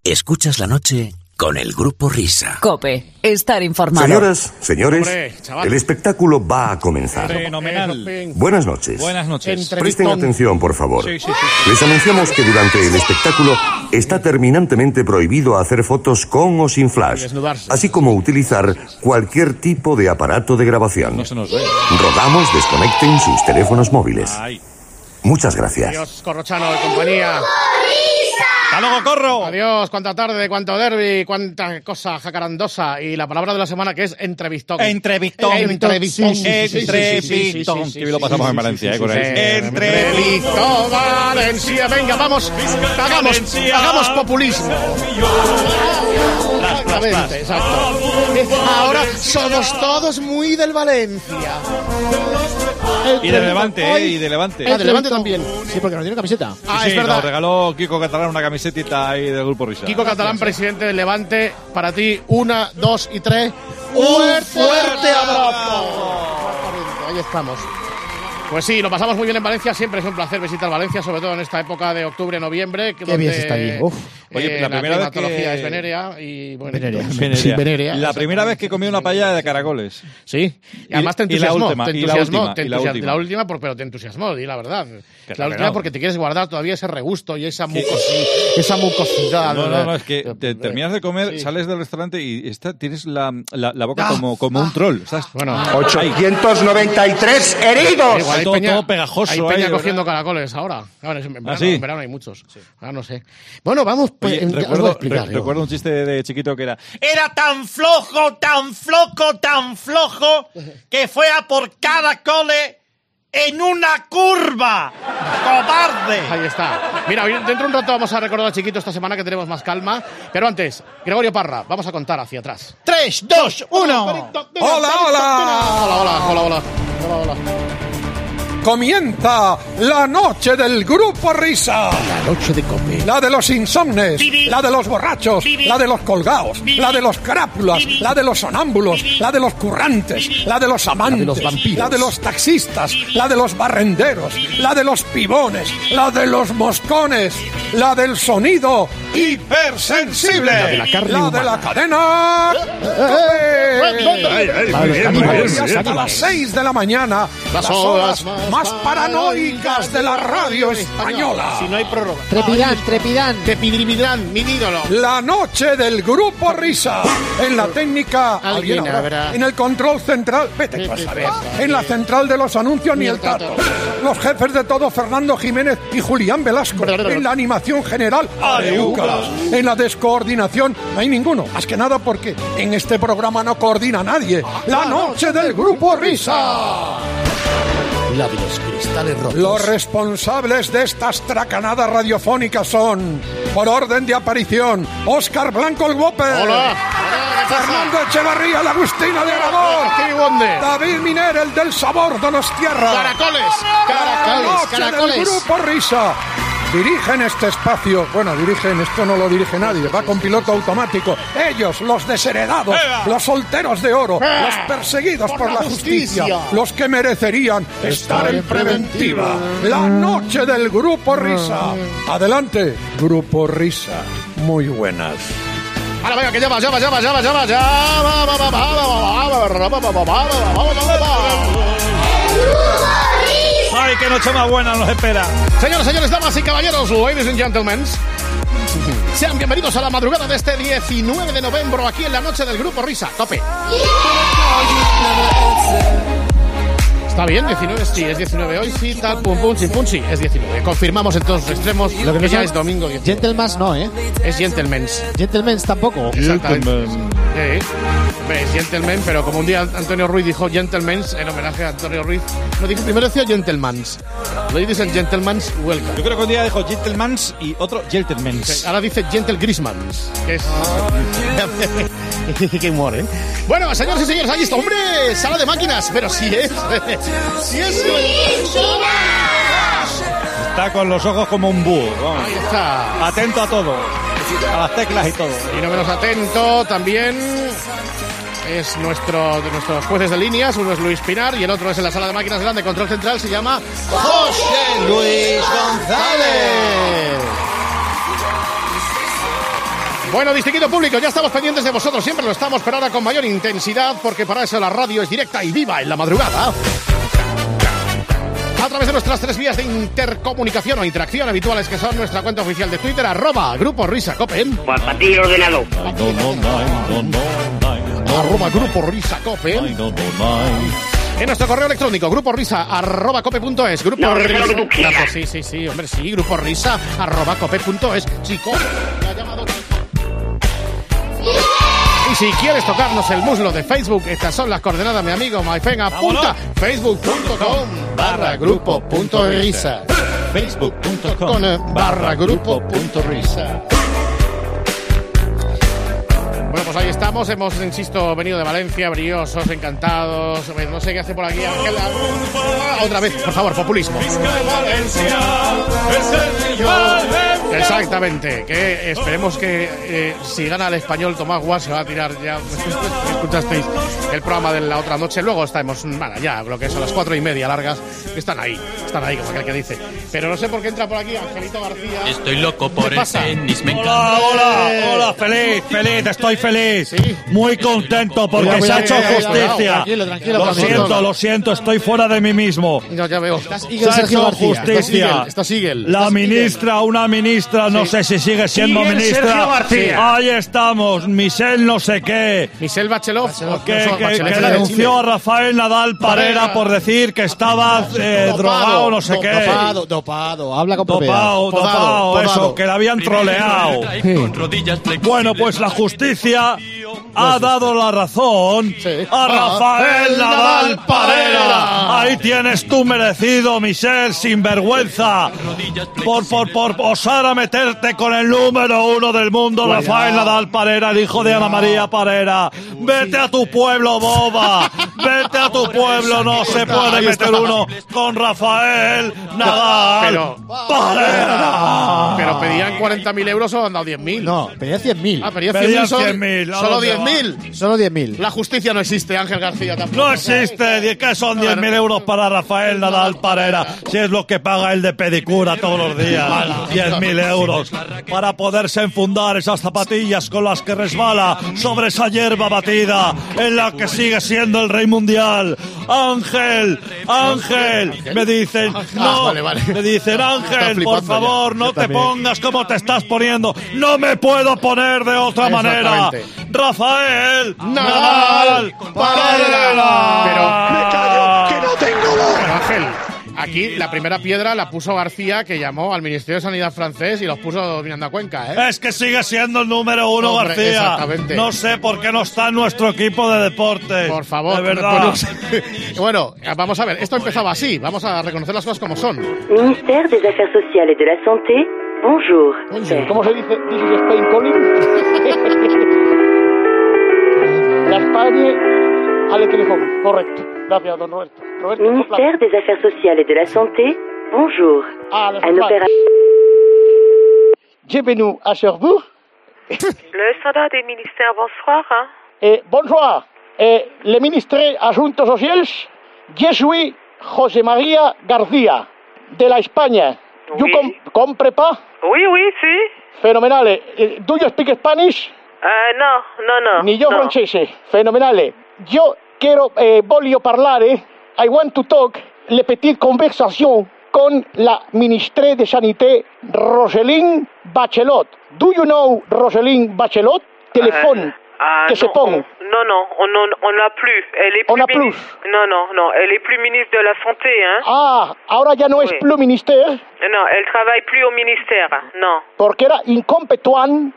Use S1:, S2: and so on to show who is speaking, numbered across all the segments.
S1: Escuchas la noche con el Grupo Risa.
S2: COPE, estar informado.
S3: Señoras, señores,
S4: Hombre, chaval.
S3: el espectáculo va a comenzar.
S5: Fenomenal.
S3: Buenas noches.
S5: Buenas noches.
S3: Presten atención, por favor.
S5: Sí.
S3: Les anunciamos que durante el espectáculo está terminantemente prohibido hacer fotos con o sin flash,
S4: Desnudarse.
S3: así como utilizar cualquier tipo de aparato de grabación.
S5: No se nos ve.
S3: Rogamos desconecten sus teléfonos móviles.
S5: Ay.
S3: Muchas gracias.
S4: Adiós, Corrochano y compañía.
S5: ¡Hasta luego, Corro!
S4: Adiós, cuánta tarde, cuánto derbi, cuánta cosa jacarandosa. Y la palabra de la semana que es entrevistón.
S5: Entrevistón.
S4: Entrevistón.
S5: Entrevistón. Que bien lo pasamos en Valencia, con él.
S4: Entrevistón, Valencia. Venga, vamos. Hagamos populismo. Exactamente, exacto. Ahora somos todos muy del Valencia.
S5: Y de Levante, y de Levante.
S4: Ah, de Levante también.
S6: Sí, porque no tiene camiseta.
S4: Ah,
S5: Sí,
S4: es verdad.
S5: nos regaló Kiko Catalán una camisetita ahí del Grupo Risa.
S4: Kiko Catalán, presidente del Levante, para ti, 1, 2 y 3. ¡Un fuerte abrazo! Exactamente, ahí estamos. Pues sí, lo pasamos muy bien en Valencia. Siempre es un placer visitar Valencia, sobre todo en esta época de octubre, noviembre.
S6: Qué bien se está allí. Uf.
S5: Oye, la primera vez
S4: climatología
S5: que-
S4: es venérea y bueno,
S6: Venérea.
S4: entonces-
S6: Sí, venérea.
S5: La primera vez que comí una paella de caracoles.
S4: Sí, y además te
S5: y la
S4: entusiasmó.
S5: última,
S4: te
S5: y la
S4: entusiasmó,
S5: última,
S4: te
S5: y la
S4: entusiasmó.
S5: última.
S4: La última, pero te entusiasmó, di la verdad.
S5: Que
S4: La última
S5: regalado.
S4: porque te quieres guardar todavía ese regusto y esa mucosidad.
S5: No, es que te terminas de comer,
S4: Sí.
S5: sales del restaurante y tienes la boca como un troll. ¿Sabes?
S4: Bueno,
S7: 893 heridos.
S4: igual hay
S5: todo-
S4: peña,
S5: todo pegajoso
S4: hay
S5: ahí,
S4: peña
S5: ¿verdad?
S4: cogiendo caracoles ahora. Claro, en verano,
S5: sí?
S4: en verano hay muchos. Ahora no sé. Bueno, vamos. Pues,
S5: Oye,
S4: ya os voy a
S5: recuerdo,
S4: explicar, yo.
S5: recuerdo un chiste de chiquito que era
S8: Tan flojo, que fue a por caracoles en una curva. ¡Cobarde!
S4: Ahí está. Mira, dentro de un rato vamos a recordar a Chiquito esta semana que tenemos más calma. Pero antes, Gregorio Parra, vamos a contar hacia atrás.
S8: 3, 2, 1.
S4: Hola.
S7: Comienza la noche del Grupo Risa.
S6: La noche de COPE.
S7: La de los insomnes, la de los borrachos, la de los colgados, la de los crápulas, la de los sonámbulos, la de los currantes, la de los amantes,
S6: los vampiros.
S7: la de los taxistas, la de los barrenderos, la de los pibones, la de los moscones, la del sonido hipersensible,
S6: La de la carne
S7: la de
S6: humana.
S7: la cadena
S6: caníbales.
S7: hasta las 6 de la mañana, las horas más paranoicas de la radio española.
S4: Si no hay prórroga.
S6: Trepidán.
S4: Tepidrividrán, mi ídolo.
S7: La noche del Grupo Risa. En la técnica,
S4: Alguien
S7: alguien habrá.
S4: habrá.
S7: En el control central, vete tú a saber. En la central de los anuncios, ni el tato. Los jefes de todo, Fernando Jiménez y Julián Velasco. En la animación general, Areuca. En la descoordinación, no hay ninguno. Más que nada porque en este programa no coordina nadie. La noche del Grupo Risa.
S6: La de los cristales rotos.
S7: Los responsables de estas tracanadas radiofónicas son, por orden de aparición, Óscar Blanco el Whopper.
S4: Hola.
S7: Fernando Echevarría, la Agustina de Aragón.
S4: ¿Qué bonde?
S7: David Miner, el del sabor Donostierra.
S4: Caracoles.
S7: La noche del
S4: Caracoles.
S7: Grupo Risa. Dirigen este espacio, esto no lo dirige nadie, va con piloto automático. Ellos, los desheredados, los solteros de oro, los perseguidos por la justicia, los que merecerían estar en preventiva. La noche del Grupo Risa. Adelante, Grupo Risa. Muy buenas.
S4: Ahora venga, que llama.
S5: ¡ay, qué noche más buena nos espera!
S4: Señores, damas y caballeros, ladies and gentlemen, sean bienvenidos a la madrugada de este 19 de noviembre aquí en la noche del Grupo Risa. Tope. Está bien, 19, sí, es 19 hoy, sí, tal, pum, sí, es 19. Confirmamos en todos los extremos
S6: Lo que no
S4: ya
S6: son
S4: es domingo 19.
S6: Gentleman's no, ¿eh?
S4: Es Gentlemen's.
S6: Gentleman's tampoco.
S4: Exactamente. Sí. Hombre, es Gentleman, pero como un día Antonio Ruiz dijo Gentlemen's en homenaje a Antonio Ruiz, no dijo primero decía Gentleman's. Ladies and Gentlemen's, welcome.
S5: Yo creo que un día dijo Gentlemans y otro Gentlemans.
S4: Ahora dice Gentle Grismans, que es... Qué humor, ¿eh? Bueno, señores y señores, ahí está, hombre, sala de máquinas, pero sí es... sí es...
S5: Está con los ojos como un búho. Vamos.
S4: Ahí está.
S5: Atento a todo. A las teclas y todo.
S4: Y no menos atento también es de nuestros jueces de líneas. Uno es Luis Pinar y el otro es en la sala de máquinas grande, control central, se llama José Luis González. Bueno, distinguido público, ya estamos pendientes de vosotros, siempre lo estamos, pero ahora con mayor intensidad, porque para eso la radio es directa y viva en la madrugada. A través de nuestras 3 vías de intercomunicación o interacción habituales, que son nuestra cuenta oficial de Twitter, @Grupo Risa Cope.
S9: Para ti el ordenado.
S4: @Grupo Risa Cope. En nuestro correo electrónico, gruporisa@cope.es.
S9: No, que sea lo que tú quieras.
S4: Sí, hombre, sí, gruporisa@cope.es. Chico, me ha llamado. Y si quieres tocarnos el muslo de Facebook, estas son las coordenadas, mi amigo Maifen. Apunta facebook.com/grupo.risa. Facebook.com/grupo.risa. Bueno, pues ahí estamos, hemos, insisto, venido de Valencia, briosos, encantados. No sé qué hace por aquí Ángel. Otra vez, por favor, populismo. Exactamente, que esperemos que si gana el Español Tomás Guas se va a tirar ya. Escuchasteis el programa de la otra noche, luego estaremos, bueno, ya lo que son las 4:30 largas, están ahí como aquel que dice. Pero no sé por qué entra por aquí Angelito García.
S10: Estoy loco por el tenis, me
S8: encanta. Hola, feliz, estoy feliz.
S4: ¿Sí?
S8: Muy contento porque se ha hecho justicia.
S6: Tranquilo.
S8: Lo siento, estoy fuera de mí mismo.
S4: No, ya veo.
S8: Se ha hecho justicia. La ministra, una ministra, no sé si sigue siendo ministra.
S9: Sergio García.
S8: Ahí estamos, Michelle no sé qué.
S4: Michelle Bachelot.
S8: Que denunció a Rafael Nadal Parera por decir que estaba drogado, no sé qué.
S6: Dopado, habla con propiedad.
S8: Dopado, eso, que le habían troleado. Bueno, pues la justicia ha dado la razón a Rafael Nadal Parera. Ahí tienes tu merecido, Michelle, sinvergüenza, por osar a meterte con el número 1 del mundo, Rafael Nadal Parera, el hijo de Ana María Parera. Vete a tu pueblo, boba. Vete a tu pueblo, no se puede meter uno con Rafael Nadal Parera.
S4: Pero pedían 40.000 euros o han dado 10.000.
S6: No, pedían 100.000.
S4: Ah, pedían
S8: Pedían
S4: 100.000. Solo 10.000.
S6: Solo 10.000.
S4: La justicia no existe, Ángel García tampoco.
S8: No existe, que son 10.000 euros para Rafael Nadal Parera, si es lo que paga él de pedicura todos los días. 10.000 euros para poderse enfundar esas zapatillas con las que resbala sobre esa hierba batida en la que sigue siendo el rey mundial. Ángel, me dicen, me dicen, Ángel, por favor, no te pongas como te estás poniendo. No me puedo poner de otra manera. Rafael Nadal Parera.
S4: Pero me callo, que no tengo voz. Pero Ángel, aquí la primera piedra la puso García, que llamó al Ministerio de Sanidad francés y los puso dominando a Cuenca, ¿eh?
S8: Es que sigue siendo el número 1, hombre, García.
S4: Exactamente.
S8: No sé por qué no está en nuestro equipo de deporte.
S4: Por favor.
S8: De verdad.
S4: Bueno, vamos a ver, esto empezaba así. Vamos a reconocer las cosas como son.
S11: Ministère des Affaires Sociales et de la Santé, bonjour.
S12: ¿Cómo se dice? ¿This is Spain calling? La España al teléfono. Correcto. Gracias, don Roberto.
S11: Ministère des Affaires Sociales et de la Santé, bonjour. Un opérateur.
S12: Bienvenue à Cherbourg.
S13: Le standard des ministères, bonsoir.
S12: Bonsoir. Le ministre Asuntos Sociales, je suis José María García, de la España.
S13: Oui.
S12: You compre pas?
S13: Oui, sí.
S12: Fenomenale. Do you speak Spanish?
S13: No.
S12: Ni yo francese. Fenomenale. Yo quiero, voglio parlare, I want to talk, le petite conversation con la ministre de Sanité, Roselyne Bachelot. Do you know Roselyne Bachelot? Téléphone. Que se ponga.
S13: Non, on n'a plus. Elle est plus.
S12: On n'a plus.
S13: Non, elle est plus ministre de la Santé, hein.
S12: Ah, ahora ya no es plus ministère.
S13: Non, elle travaille plus au ministère, non.
S12: Porque era incompetente.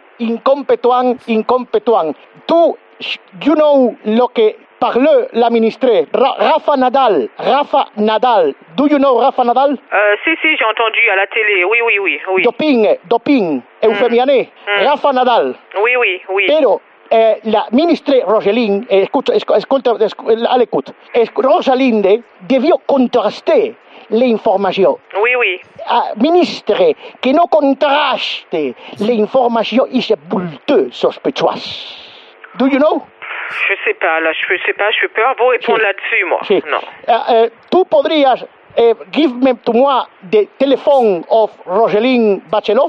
S12: Tú, you know lo que parle la ministre, Rafa Nadal. Do you know Rafa Nadal?
S13: Si, j'ai entendu à la télé, oui.
S12: Doping, eufemiané, Rafa Nadal.
S13: Oui.
S12: Pero la ministre Roselyne, escucha, l'écoute. Roselyne debió contrastar la información.
S13: Oui.
S12: Ministre, que no contraste la información y se bulteux sospechoise. Do you know?
S13: Je sais pas, je peux pas vous répondre là-dessus, moi.
S12: Sí.
S13: Non.
S12: Tú podrías give me to moi the telephone of Roselyne Bachelot?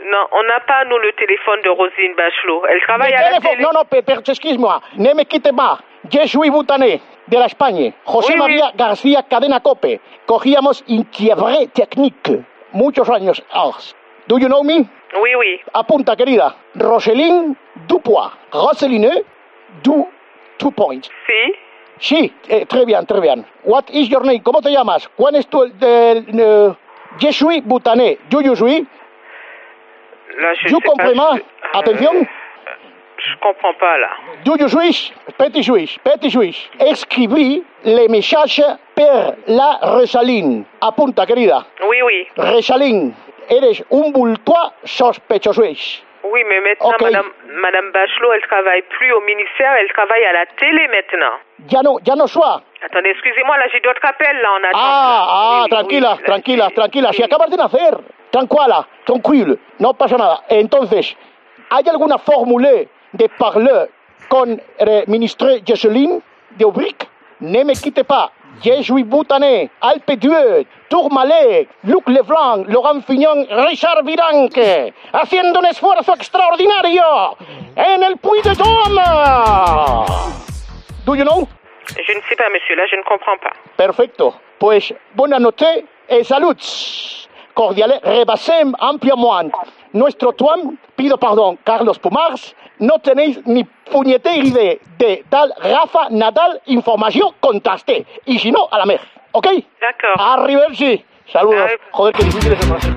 S13: Non, on n'a pas, nous, le téléphone de Roselyne Bachelot. Elle travaille à la télé.
S12: Non, excuse-moi. Ne me quitte más. Je suis Boutané, de la España. José María García Cadena Cope. Cogíamos inquiebre técnique. Muchos años. Do you know me?
S13: Oui, oui.
S12: Apunta, querida. Roselyne Dupois. Roselyne du 2 points.
S13: Sí.
S12: Sí, très bien, très bien. What is your name? ¿Cómo te llamas? ¿Cuál es tu... Je suis Boutané. Do you suis?
S13: Là, je
S12: you
S13: sais
S12: comprends?
S13: pas.
S12: Attention.
S13: Je comprends pas, là.
S12: Do you suis? Petit suis. Escribí les messages per la Roselyne. Apunta, querida.
S13: Oui, oui.
S12: Roselyne, eres un bultois sospechoso.
S13: Oui, mais maintenant,
S12: Okay.
S13: Madame Bachelot, elle travaille plus au ministère, elle travaille à la télé maintenant.
S12: Ya no sois.
S13: Attendez, excusez-moi, là, j'ai d'autres appels, là, en attente.
S12: Tranquila. Si acabas de nacer, tranquila, no pasa nada. Entonces, ¿hay alguna fórmula de parler con el ministre Jocelyne de Aubric? Ne me quitte pas. Je suis Boutané, Alpe d'Huez, Tourmalet, Luc Leblanc, Laurent Fignon, Richard Viranque, haciendo un esfuerzo extraordinario en el Puy-de-Dôme. Do you know?
S13: Je ne sais pas, monsieur, là, je ne comprends pas.
S12: Perfecto. Pues, buena noche et saluts. Cordiales, rebasem ampliamente. Nuestro tuam, pido perdón, Carlos Pumars, no tenéis ni puñetera idea de tal Rafa Nadal información contrasté. Y si no, a la mer. ¿Ok?
S13: D'accord.
S12: Arrivederci. Saludos. Joder, qué difícil es el francés.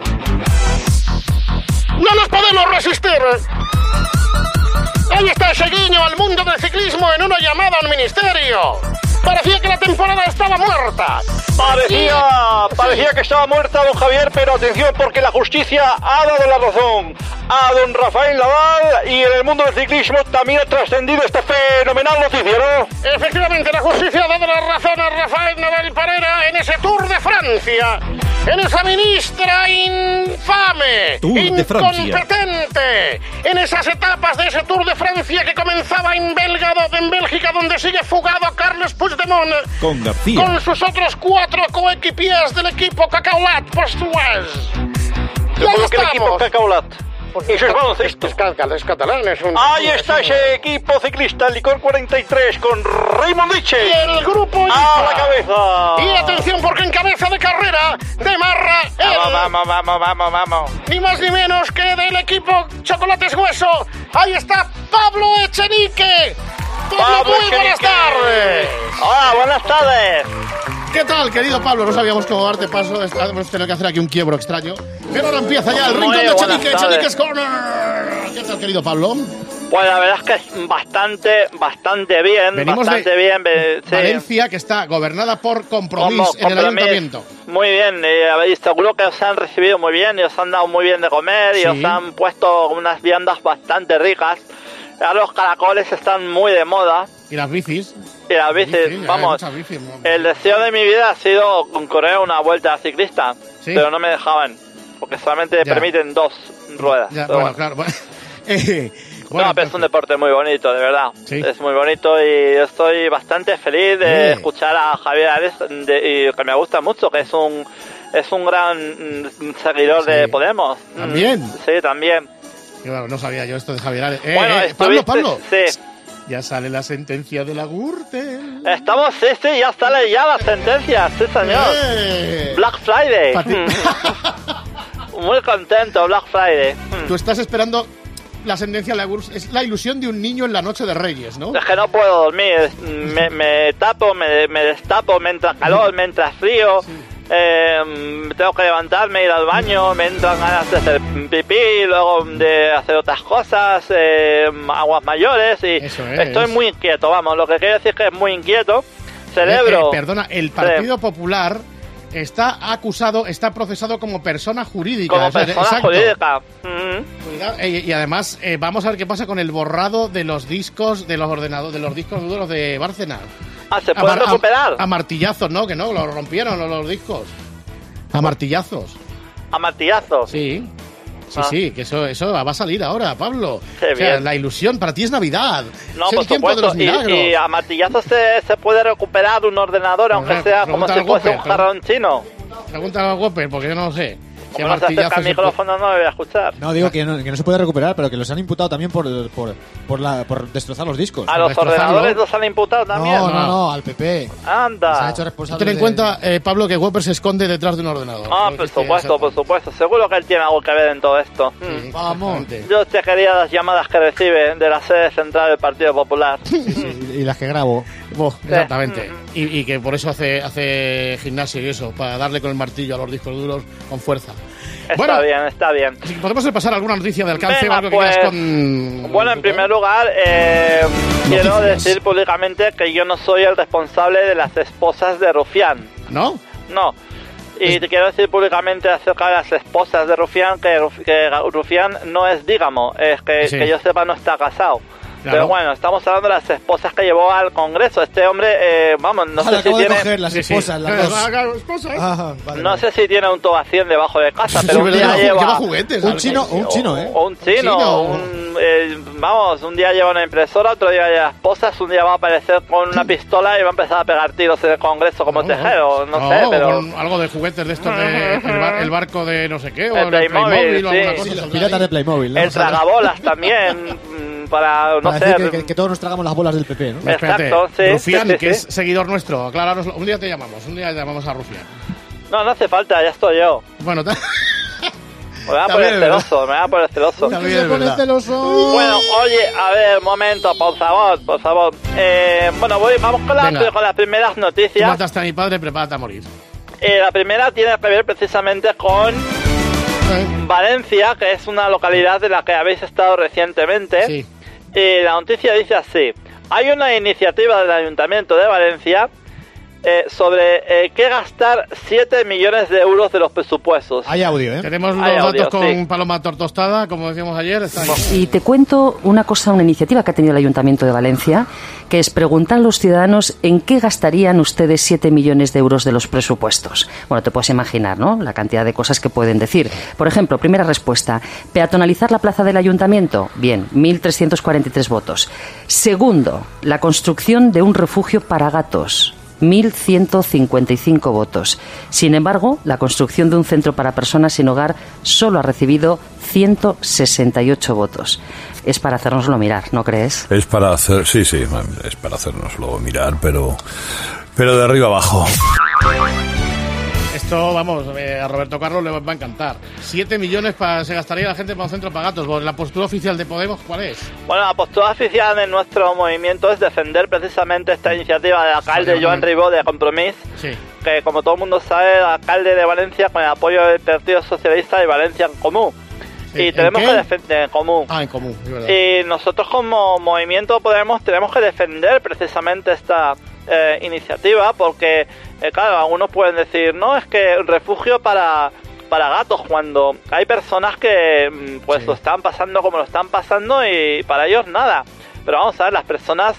S4: ¡No nos podemos resistir! Ahí está ese guiño al mundo del ciclismo en una llamada al ministerio. Parecía que la temporada estaba muerta.
S8: Parecía que estaba muerta, don Javier, pero atención porque la justicia ha dado la razón a don Rafael Nadal y en el mundo del ciclismo también ha trascendido este fenomenal noticiero.
S4: Efectivamente, la justicia ha dado la razón a Rafael Nadal Parera en ese Tour de Francia. En esa ministra infame, incompetente, en esas etapas de ese Tour de Francia que comenzaba en Bélgica, donde sigue fugado Carles Puigdemont
S5: con García,
S4: con sus otros 4 coequipiers del equipo Cacaulat Postués. Y ahí
S8: el equipo Cacaulat. Eso es baloncesto.
S4: Es catalán, es un...
S8: Ahí está ese equipo ciclista, el Licor 43, con Raymond Diche.
S4: Y el grupo
S8: a la cabeza.
S4: Y atención, porque en cabeza de carrera demarra el...
S8: Vamos.
S4: Ni más ni menos que del equipo Chocolates Hueso. Ahí está Pablo Echenique. Pablo, muy buenas tardes.
S8: Hola, buenas tardes.
S4: ¿Qué tal, querido Pablo? No sabíamos cómo darte paso. Hemos tenido que hacer aquí un quiebro extraño. Pero ahora empieza ya el rincón de Echenique, Echenique's Corner. ¿Qué tal, querido Pablo?
S14: Pues la verdad es que es bastante bien.
S4: Venimos
S14: bastante bien.
S4: Sí. Valencia, que está gobernada por Compromís en el ayuntamiento.
S14: Muy bien, seguro que os han recibido muy bien y os han dado muy bien de comer y os han puesto unas viandas bastante ricas. Ahora los caracoles están muy de moda.
S4: ¿Y las bicis?
S14: Y las bicis, vamos. El deseo de mi vida ha sido correr una vuelta ciclista, pero no me dejaban, porque solamente permiten 2 ruedas.
S4: Claro.
S14: Pero es un deporte muy bonito, de verdad. Sí. Es muy bonito y estoy bastante feliz de escuchar a Javier Ares, y que me gusta mucho, que es un gran seguidor de Podemos.
S4: ¿También?
S14: Sí, también.
S4: Claro, no sabía yo esto de Javier Ares. Pablo.
S14: Sí.
S4: Ya sale la sentencia de la Gürtel.
S14: Estamos, ya sale la sentencia, sí señor. Black Friday. Muy contento, Black Friday.
S4: Tú estás esperando la sentencia de la Gürtel. Es la ilusión de un niño en la noche de Reyes, ¿no?
S14: Es que no puedo dormir, me tapo, me destapo, me entra calor, me entra frío. Sí. Tengo que levantarme, ir al baño, me entran ganas de hacer pipí, luego de hacer otras cosas, aguas mayores, y estoy muy inquieto, vamos, lo que quiero decir es que es muy inquieto. Cerebro.
S4: Perdona, el Partido Popular está procesado como persona jurídica.
S14: Como persona jurídica.
S4: Y además, vamos a ver qué pasa con el borrado de los discos, de los discos duros de Bárcenas.
S14: ¿Se pueden recuperar?
S4: A martillazos, ¿no? Que no, los rompieron los discos. A martillazos.
S14: ¿A martillazos?
S4: Sí. Sí, que eso va a salir ahora, Pablo. O sea, la ilusión, para ti es Navidad.
S14: No,
S4: es
S14: por
S4: el tiempo
S14: supuesto.
S4: De los milagros.
S14: Y a martillazos se puede recuperar un ordenador, aunque sea como si fuese un jarrón chino.
S4: Pregunta a Whopper, porque yo no lo sé.
S14: Como no se acerca al micrófono, no me voy a escuchar.
S6: No, digo que no se puede recuperar, pero que los han imputado también por destrozar los discos.
S14: ¿A los ordenadores los han imputado también?
S6: No, al PP.
S14: Anda.
S6: Se ha hecho responsable.
S4: Ten en cuenta, Pablo, que Whopper se esconde detrás de un ordenador.
S14: Por supuesto. Seguro que él tiene algo que ver en todo esto.
S4: Sí,
S6: vamos.
S14: Yo te quería las llamadas que recibe de la sede central del Partido Popular.
S6: Y las que grabo.
S4: Exactamente. Y que por eso hace gimnasio y eso, para darle con el martillo a los discos duros con fuerza.
S14: Está bien.
S4: Si podemos repasar alguna noticia de alcance o algo que quieras con...
S14: Bueno, en primer lugar, quiero decir públicamente que yo no soy el responsable de las esposas de Rufián.
S4: ¿No?
S14: No. Y te quiero decir públicamente acerca de las esposas de Rufián que Rufián no es dígamo, es que yo sepa no está casado. Claro. Pero bueno, estamos hablando de las esposas que llevó al Congreso. Este hombre, no sé si tiene...
S6: coger las esposas, las dos.
S14: No sé si tiene un tobacien debajo de casa, pero un día lleva
S6: juguetes. Un chino,
S14: un día lleva una impresora, otro día lleva esposas, un día va a aparecer con una pistola y va a empezar a pegar tiros en el Congreso como tejero, no sé, pero...
S4: algo de juguetes de estos de el barco de no sé qué, o el
S14: Playmobil,
S4: o alguna cosa.
S6: Los piratas de Playmobil, ¿no?
S14: El tragabolas también... Para
S6: decir que todos nos tragamos las bolas del PP, ¿no?
S14: Exacto, sí.
S4: Rufián, que es seguidor nuestro, aclarároslo. Un día te llamamos a Rufián.
S14: No hace falta, ya estoy yo.
S4: Bueno,
S14: me voy a poner celoso. Bueno, oye, a ver, un momento, por favor. Vamos con las primeras noticias.
S4: Tú mataste a mi padre, prepárate a morir.
S14: La primera tiene que ver precisamente con... Valencia, que es una localidad de la que habéis estado recientemente.
S4: Sí.
S14: Y la noticia dice así: hay una iniciativa del Ayuntamiento de Valencia sobre qué gastar 7 millones de euros de los presupuestos.
S6: Hay audio, ¿eh?
S4: Tenemos los datos con Paloma Tortostada, como decíamos ayer.
S2: Y te cuento una iniciativa que ha tenido el Ayuntamiento de Valencia, que es preguntar a los ciudadanos en qué gastarían ustedes 7 millones de euros de los presupuestos. Bueno, te puedes imaginar, ¿no?, la cantidad de cosas que pueden decir. Por ejemplo, primera respuesta: peatonalizar la plaza del Ayuntamiento. Bien, 1.343 votos. Segundo, la construcción de un refugio para gatos. 1.155 votos. Sin embargo, la construcción de un centro para personas sin hogar solo ha recibido 168 votos. Es para hacérnoslo mirar, ¿no crees?
S8: Es para hacer, es para hacérnoslo mirar, pero de arriba abajo.
S4: Esto, vamos, a Roberto Carlos le va a encantar. 7 millones se gastaría la gente para un centro para gatos. ¿La postura oficial de Podemos cuál es?
S14: Bueno, la postura oficial de nuestro movimiento es defender precisamente esta iniciativa del alcalde Joan Ribó de Compromís, que como todo el mundo sabe, el alcalde de Valencia con el apoyo del Partido Socialista y Valencia en Comú. Y tenemos que defender en Comú.
S4: En Comú, es verdad.
S14: Y nosotros como movimiento Podemos tenemos que defender precisamente esta iniciativa, porque claro, algunos pueden decir, no, es que refugio para gatos, cuando hay personas que lo están pasando como lo están pasando y para ellos nada. Pero vamos a ver, las personas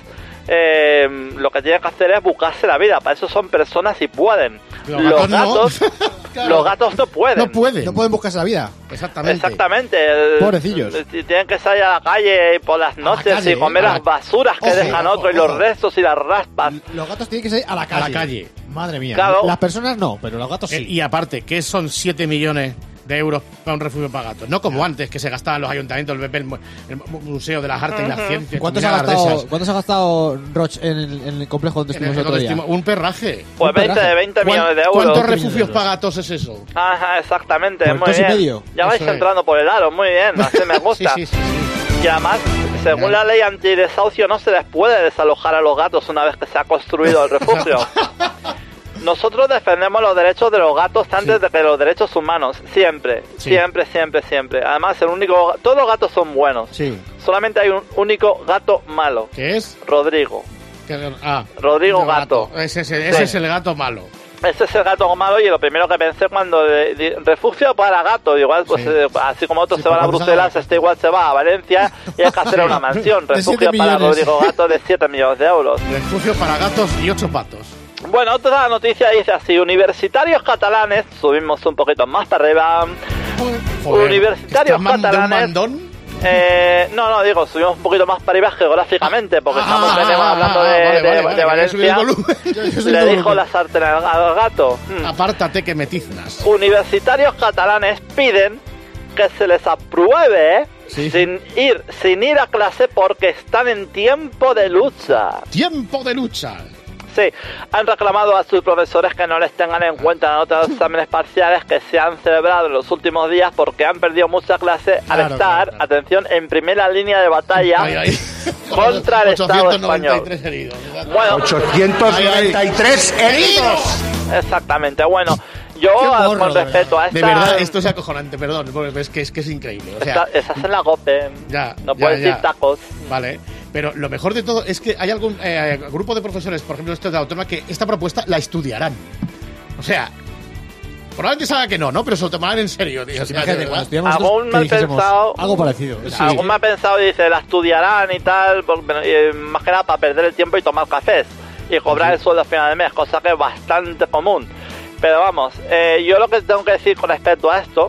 S14: lo que tienen que hacer es buscarse la vida. Para eso son personas y pueden. Los gatos claro. Los gatos no pueden.
S6: No pueden buscarse la vida.
S14: Exactamente.
S6: Pobrecillos.
S14: Tienen que salir a la calle por las noches y comer las basuras que dejan otros y los restos y las raspas.
S6: Los gatos tienen que salir a la calle.
S4: A la calle.
S6: Madre mía.
S14: Claro.
S6: Las personas no, pero los gatos sí.
S4: Y aparte, ¿qué son 7 millones de euros para un refugio para gatos? No como antes, que se gastaban los ayuntamientos, el Museo de las Artes y las Ciencias.
S6: ¿Cuánto se ha gastado Roch en el complejo donde estuvimos el otro día?
S4: Un perraje.
S14: Pues 20 millones de euros.
S4: ¿Cuántos refugios para gatos es eso?
S14: Ajá, exactamente.
S6: Pues
S14: muy bien.
S6: Y medio.
S14: Ya vais entrando por el aro, muy bien. Así me gusta.
S4: Sí.
S14: Y además, según la ley antidesahucio, no se les puede desalojar a los gatos una vez que se ha construido el refugio. Nosotros defendemos los derechos de los gatos antes de que los derechos humanos. Siempre. Además, todos los gatos son buenos.
S6: Sí.
S14: Solamente hay un único gato malo.
S4: ¿Qué es?
S14: Rodrigo. Rodrigo Gato.
S4: Ese es el gato malo.
S14: Ese es el gato malo, y lo primero que pensé cuando refugio para gato, igual pues así como otros se van a Bruselas, igual se va a Valencia y hay que hacer una mansión. Refugio para Rodrigo Gato de 7 millones de euros.
S4: Refugio para gatos y 8 patos.
S14: Bueno, otra noticia dice así: universitarios catalanes, subimos un poquito más para arriba.
S4: Joder,
S14: universitarios catalanes. No, digo, subimos un poquito más para arriba geográficamente, porque estamos hablando de Valencia. Le dijo la sartén al gato.
S4: Apártate que me tiznas.
S14: Universitarios catalanes piden que se les apruebe sin ir a clase porque están en tiempo de lucha.
S4: ¡Tiempo de lucha!
S14: Sí, han reclamado a sus profesores que no les tengan en cuenta la nota de los exámenes parciales que se han celebrado en los últimos días porque han perdido mucha clase al estar, atención, en primera línea de batalla contra el Estado español.
S4: Heridos.
S14: Bueno,
S12: 893 heridos.
S14: Exactamente, bueno. Yo, con respecto a esta...
S4: De verdad, esto es acojonante, perdón, porque es que es increíble. O sea,
S14: estás en la COPE, no puedes decir tacos.
S4: Vale, pero lo mejor de todo es que hay algún grupo de profesores, por ejemplo, de la autónoma, que esta propuesta la estudiarán. O sea, probablemente sabe que no, pero se lo tomarán en serio, tío.
S14: Algún me ha pensado...
S6: Algo parecido.
S14: Algún me ha pensado y dice, la estudiarán y tal, más que nada para perder el tiempo y tomar cafés y cobrar el sueldo a final de mes, cosa que es bastante común. Pero vamos, yo lo que tengo que decir con respecto a esto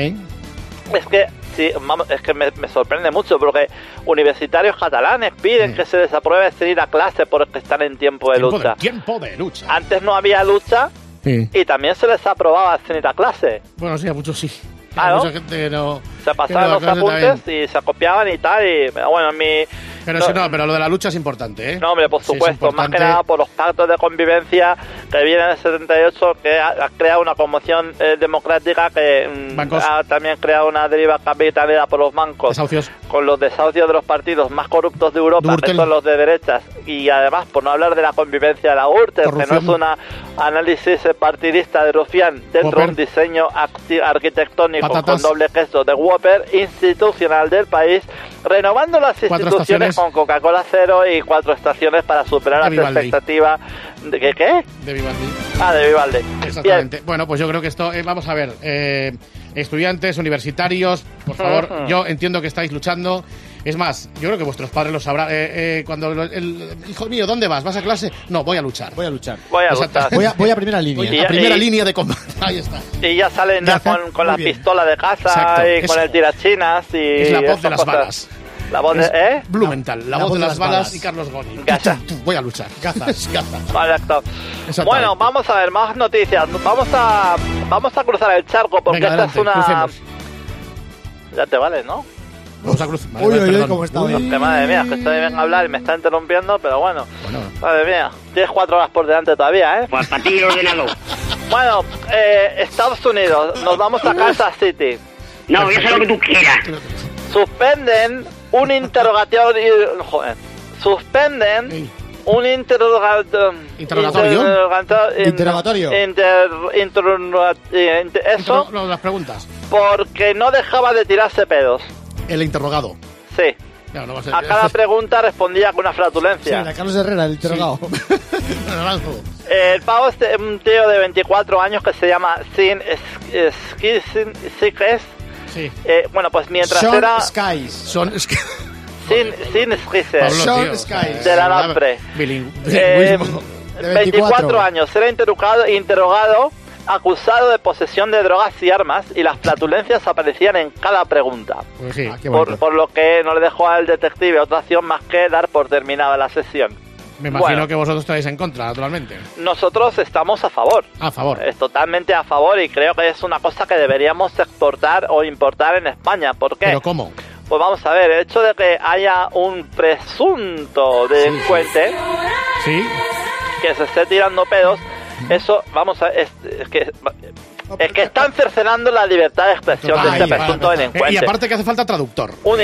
S14: es que me sorprende mucho porque universitarios catalanes piden que se les apruebe sin ir a clase porque están en tiempo de lucha.
S4: Tiempo de lucha.
S14: Antes no había lucha y también se les aprobaba sin ir a clase.
S4: Bueno, sí, a muchos sí.
S14: Claro.
S4: Mucha gente no...
S14: Se pasaban los apuntes y se copiaban y tal. Y bueno,
S4: pero lo de la lucha es importante, ¿eh?
S14: No, hombre, por supuesto. Más que nada por los pactos de convivencia que vienen del 78, que ha creado una conmoción democrática que ha también creado una deriva capitalera por los bancos.
S4: Desahucios.
S14: Con los desahucios de los partidos más corruptos de Europa, que son los de derechas. Y además, por no hablar de la convivencia de la Gürtel, que no es un análisis partidista de Rufián dentro de un diseño arquitectónico con doble queso de Whopper institucional del país, renovando las instituciones con Coca-Cola cero y 4 estaciones para superar las expectativas de ¿qué?
S4: De Vivaldi.
S14: De Vivaldi.
S4: Exactamente. Bien. Bueno, pues yo creo que esto, vamos a ver, estudiantes, universitarios, por favor, yo entiendo que estáis luchando. Es más, yo creo que vuestros padres lo sabrán. Cuando hijo mío, ¿dónde vas? ¿Vas a clase? No, voy a luchar.
S6: Voy a luchar.
S14: Voy
S6: a primera línea.
S4: Primera línea de combate. Ahí está.
S14: Y ya salen con la pistola de casa y con el tirachinas y...
S4: Es la voz de las balas.
S14: La voz de...
S4: Blumenthal, la voz de las balas y Carlos Goni. Voy a luchar. Gazas.
S14: Correcto. Bueno, vamos a ver, más noticias. Vamos a cruzar el charco porque esta es una... Crucemos. Ya te vale, ¿no?
S4: Vamos a cruzar.
S6: Uy, ¿cómo está hoy?
S14: Que madre mía, que estoy bien a hablar y me está interrumpiendo, pero bueno. Madre mía, tienes 4 horas por delante todavía, ¿eh?
S9: Pues para ti, ordenado.
S14: Bueno, Estados Unidos, nos vamos a Kansas City.
S9: No, voy a hacer lo que tú quieras.
S14: Suspenden un interrogatorio... Joder. Suspenden un
S4: ¿Interrogatorio?
S14: Eso.
S4: No, las preguntas.
S14: Porque no dejaba de tirarse pedos.
S4: El interrogado.
S14: Sí.
S4: No va a ser.
S14: A cada pregunta respondía con una flatulencia.
S6: Sí, Carlos Herrera, el interrogado.
S14: El pavo es un tío de 24 años que se llama Sin Skies.
S4: Sí.
S14: Bueno, pues mientras
S6: Sean
S14: era...
S6: Skies.
S14: Sin Skies.
S6: Sean Skies.
S14: Del alambre. 24 años. Era interrogado, acusado de posesión de drogas y armas, y las flatulencias aparecían en cada pregunta.
S4: Pues sí,
S14: por lo que no le dejó al detective otra opción más que dar por terminada la sesión.
S4: Me imagino que vosotros estáis en contra, naturalmente.
S14: Nosotros estamos a favor.
S4: A favor.
S14: Es totalmente a favor y creo que es una cosa que deberíamos exportar o importar en España. ¿Por qué?
S4: ¿Pero cómo?
S14: Pues vamos a ver, el hecho de que haya un presunto delincuente que se esté tirando pedos, eso, vamos a... Es que están cercenando la libertad de expresión de este presunto delincuente.
S4: Y aparte que hace falta traductor.
S14: Un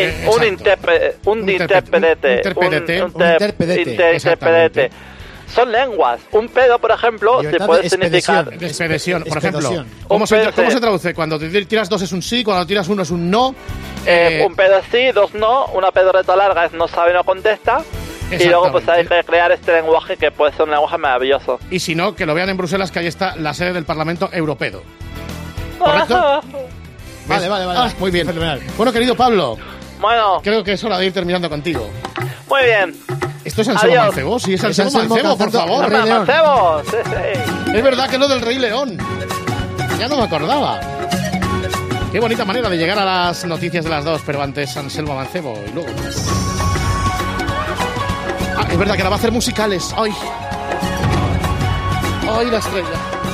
S14: intérprete. Son lenguas. Un pedo, por ejemplo, se puede significar...
S4: Expedición, por ejemplo. ¿Cómo se traduce? Cuando te tiras 2 es un sí, cuando tiras 1 es un no.
S14: Un pedo es sí, 2 no. Una pedorreta larga es no sabe, no contesta. Y luego pues hay que crear este lenguaje que puede ser un lenguaje maravilloso.
S4: Y si no, que lo vean en Bruselas, que ahí está la sede del Parlamento Europeo. ¿Correcto?
S6: Vale.
S4: Muy bien. Bueno, querido Pablo.
S14: Bueno.
S4: Creo que es hora de ir terminando contigo.
S14: Muy bien.
S4: ¿Esto es Anselmo Mancebo? Sí, es Anselmo Mancebo, por favor.
S14: Mancebo, sí.
S4: Es verdad que es lo del Rey León. Ya no me acordaba. Qué bonita manera de llegar a las noticias de las 2, pero antes Anselmo Mancebo y luego más. Ah, es verdad que ahora va a hacer musicales. ¡Ay! ¡Ay, la estrella!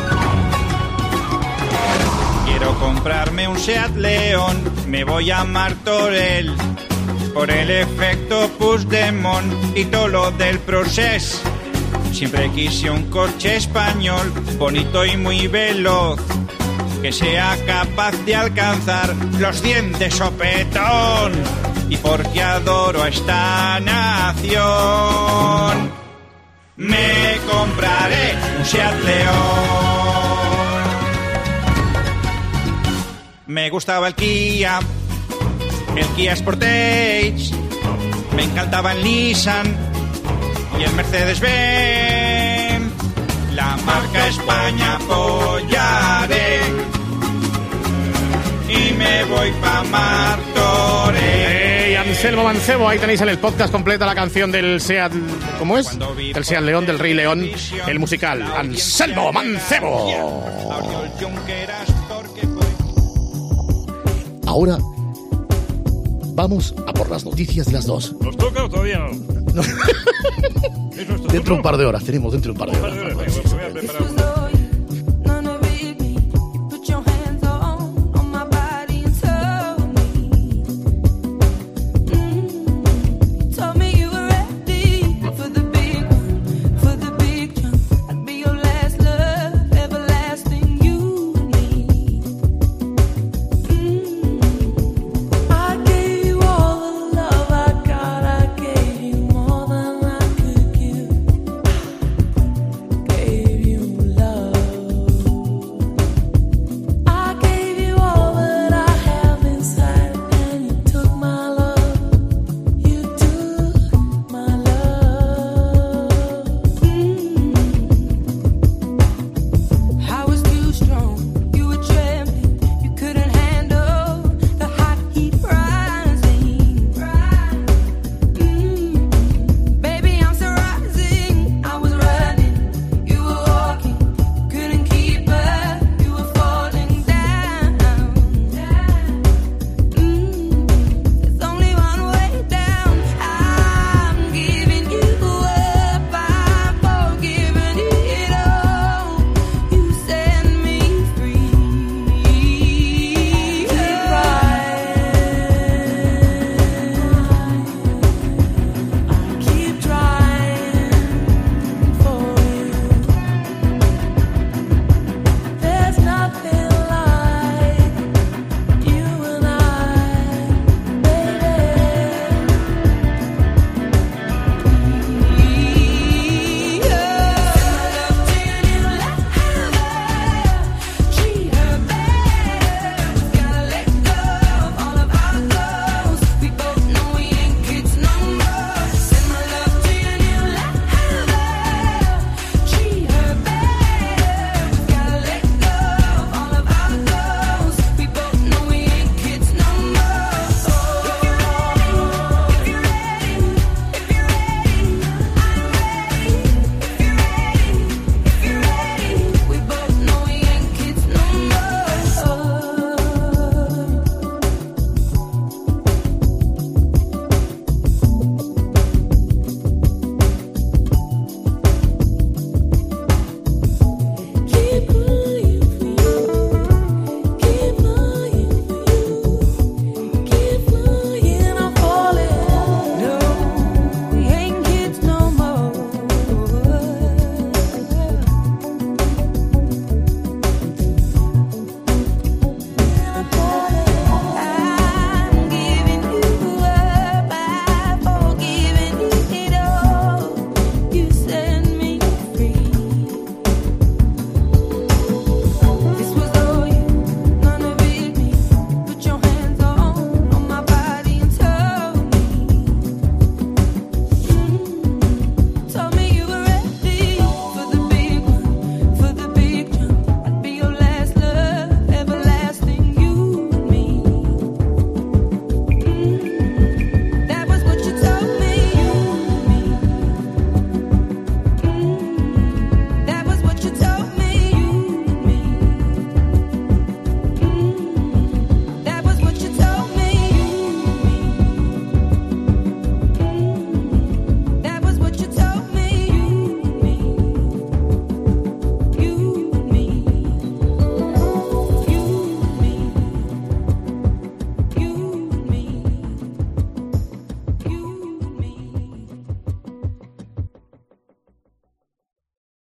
S15: Quiero comprarme un Seat León, me voy a Martorell, por el efecto Puigdemont y todo lo del procés. Siempre quise un coche español, bonito y muy veloz, que sea capaz de alcanzar los 100 de sopetón. Y porque adoro a esta nación, me compraré un Seat León. Me gustaba el Kia Sportage, me encantaba el Nissan y el Mercedes-Benz. La marca España apoyaré y me voy pa' Martorell.
S4: Anselmo Mancebo, ahí tenéis en el podcast completa la canción del Seat, ¿cómo es? El Seat León, del Rey León, el musical. Anselmo Mancebo. Ahora vamos a por las noticias de las 2.
S8: ¿Nos toca o todavía no?
S4: Dentro de un par de horas, tenemos dentro de un par de horas.